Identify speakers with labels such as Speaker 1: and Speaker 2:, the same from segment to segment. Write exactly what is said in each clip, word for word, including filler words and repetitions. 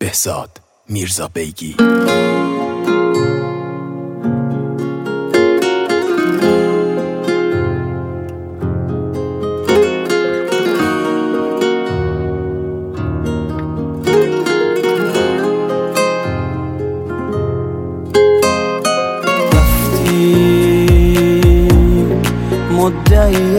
Speaker 1: بهزاد میرزا بیگی.
Speaker 2: مدعی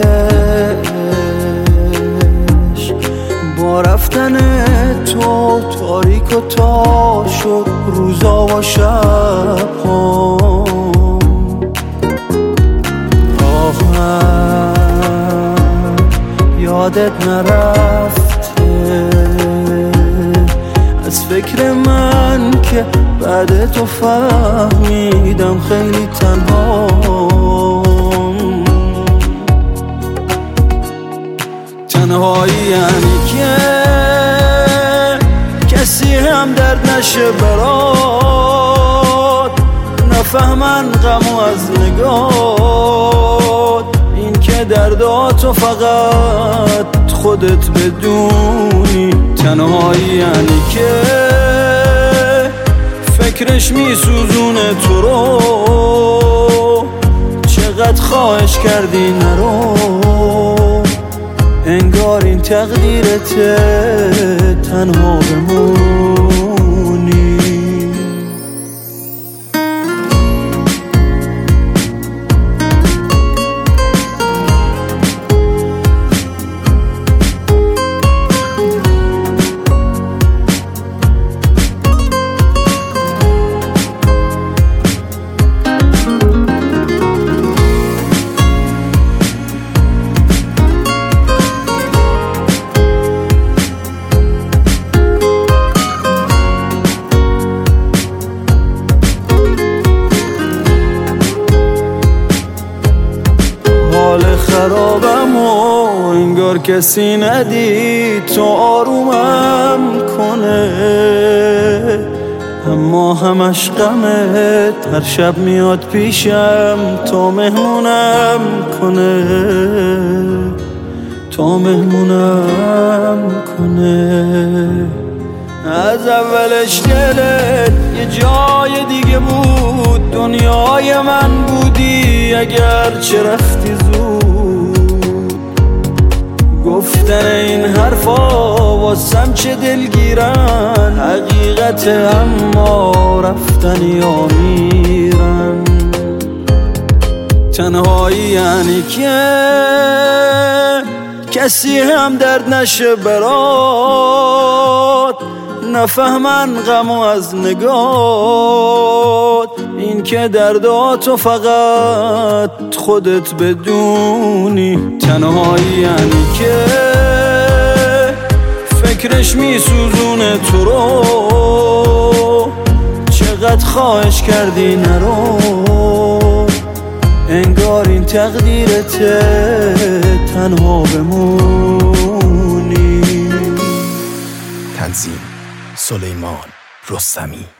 Speaker 2: عشق با رفتن تو تاریک و تا شد روزا و شب‌ها. آخر یادت نرفته از فکر من که بعد تو فهمیدم خیلی تنها. تنهایی یعنی که کسی هم درد نشه برات، نفهمن غمو از نگات، این که درداتو فقط خودت بدونی. تنهایی یعنی که فکرش میسوزونه تو رو، چقدر خواهش کردی نرو، انگار این تقدیرته تنها بمونی. حال خرابم و انگار کسی ندید تو آرومم کنه، اما همش غمت هر شب میاد پیشم تا مهمونم کنه، تا مهمونم کنه. از اولش دلت یه جای دیگه بود، دنیای من بودی اگر چه رفتی زود. گفتن این حرفا واسم چه دلگیرن، حقیقت اما رفتن یا میرن. تنهایی یعنی که کسی هم درد نشه برات، نفهمن غمو از نگات، این که درداتو فقط خودت بدونی. تنهایی یعنی که فکرش میسوزونه تو رو، چقدر خواهش کردی نرو، انگار این تقدیرته تنها بمونی.
Speaker 1: تنظیم سلیمان رستمی.